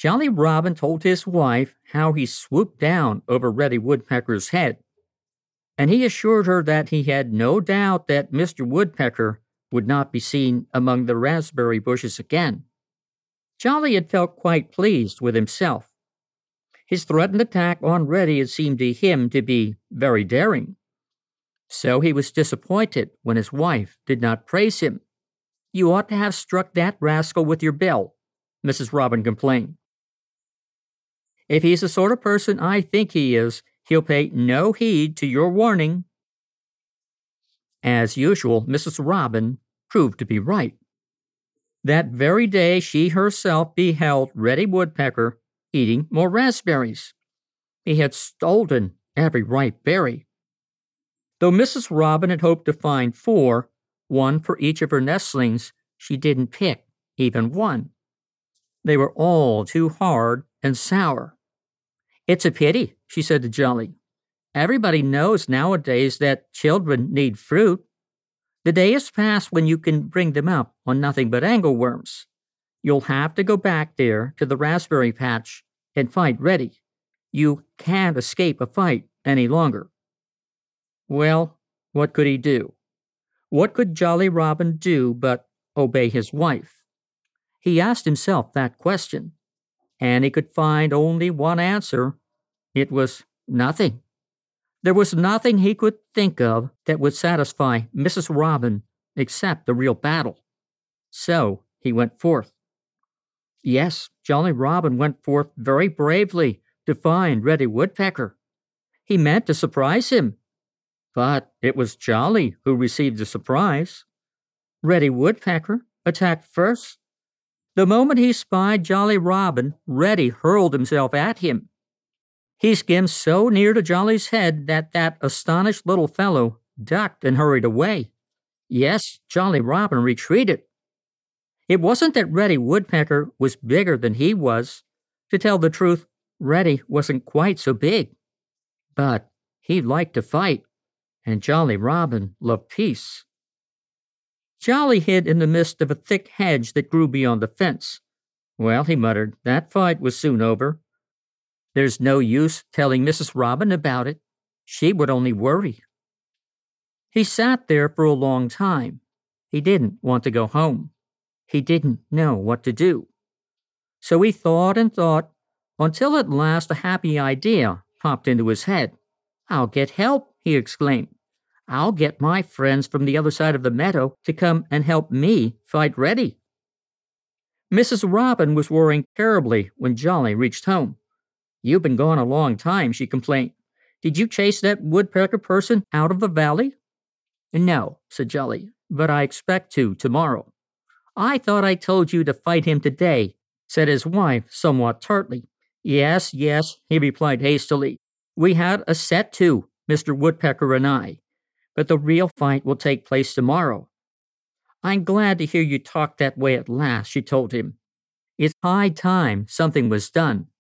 Jolly Robin told his wife how he swooped down over Reddy Woodpecker's head, and he assured her that he had no doubt that Mr. Woodpecker would not be seen among the raspberry bushes again. Jolly had felt quite pleased with himself. His threatened attack on Reddy had seemed to him to be very daring. So he was disappointed when his wife did not praise him. "You ought to have struck that rascal with your bill," Mrs. Robin complained. "If he's the sort of person I think he is, he'll pay no heed to your warning." As usual, Mrs. Robin proved to be right. That very day she herself beheld Reddy Woodpecker eating more raspberries. He had stolen every ripe berry. Though Mrs. Robin had hoped to find 4, one for each of her nestlings, she didn't pick even one. They were all too hard and sour. "It's a pity," she said to Jolly. "Everybody knows nowadays that children need fruit. The day is past when you can bring them up on nothing but angleworms. You'll have to go back there to the raspberry patch and fight Reddy. You can't escape a fight any longer." Well, what could he do? What could Jolly Robin do but obey his wife? He asked himself that question, and he could find only one answer. It was nothing. There was nothing he could think of that would satisfy Mrs. Robin except the real battle. So he went forth. Yes, Jolly Robin went forth very bravely to find Reddy Woodpecker. He meant to surprise him. But it was Jolly who received the surprise. Reddy Woodpecker attacked first. The moment he spied Jolly Robin, Reddy hurled himself at him. He skimmed so near to Jolly's head that astonished little fellow ducked and hurried away. Yes, Jolly Robin retreated. It wasn't that Reddy Woodpecker was bigger than he was. To tell the truth, Reddy wasn't quite so big. But he liked to fight, and Jolly Robin loved peace. Jolly hid in the midst of a thick hedge that grew beyond the fence. "Well," he muttered, "that fight was soon over. There's no use telling Mrs. Robin about it. She would only worry." He sat there for a long time. He didn't want to go home. He didn't know what to do. So he thought and thought, until at last a happy idea popped into his head. "I'll get help," he exclaimed. "I'll get my friends from the other side of the meadow to come and help me fight Reddy." Mrs. Robin was worrying terribly when Jolly reached home. "You've been gone a long time," she complained. "Did you chase that woodpecker person out of the valley?" "No," said Jolly, "but I expect to tomorrow." "I thought I told you to fight him today," said his wife somewhat tartly. Yes," he replied hastily. "We had a set to, Mr. Woodpecker and I, but the real fight will take place tomorrow." "I'm glad to hear you talk that way at last," she told him. "It's high time something was done.